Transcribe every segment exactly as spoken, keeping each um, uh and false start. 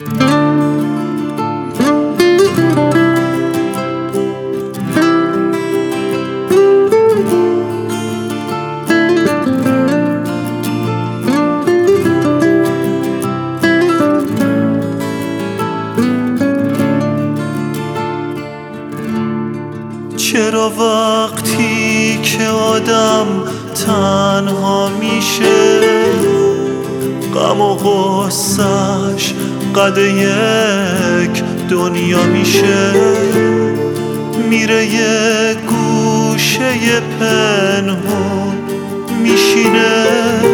چرا وقتی که آدم تنها میشه غم و غصه‌اش قد یک دنیا میشه؟ میره یه گوشه پنهون میشینه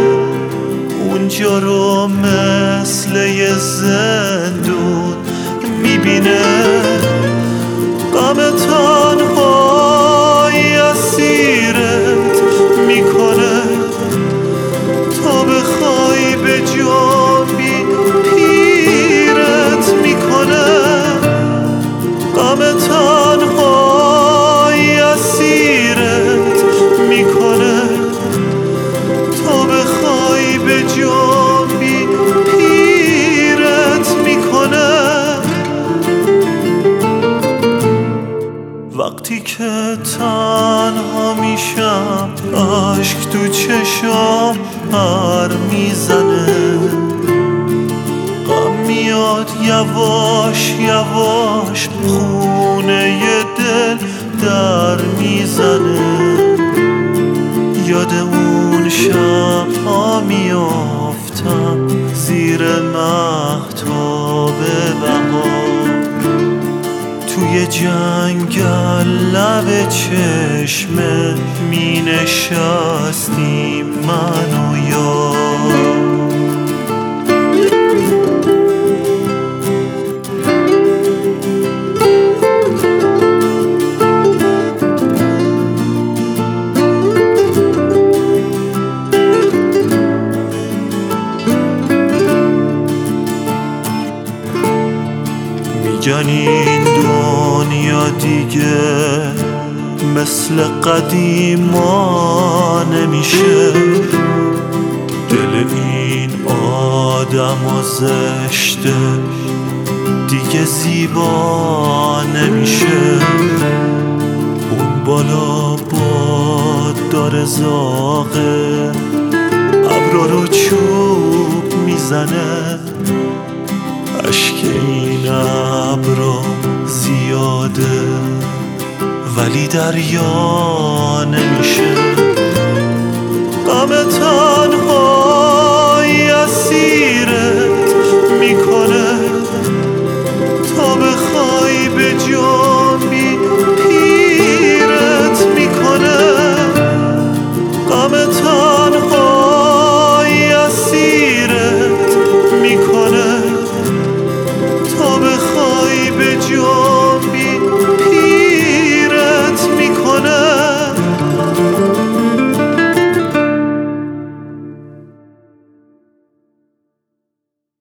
اونجا رو مثل یه زندون میبینه غم تنهایی اسیرت میکنه تا بخوای به جنبی پیرت میکنه غم تنهایی اسیرت میکنه تا بخوای به جنبی پیرت میکنه وقتی که تنها میشم اشک تو چشام پر میزنه غم میاد یواش یواش خونه دل در میزنه یاد اون شب‌ها میافتم زیر مهتاب بهار توی جنگل لب چشمه می نشستیم من و یار میگن این دنیا دیگه مثل قدیما نمیشه دل این آدم و زشته دیگه زیبا نمیشه اون بالا باد داره زاغه ابرا رو چوب میزنه اشک این ابرا زیاده ولی دریا نمیشه غم تنهایی اسیر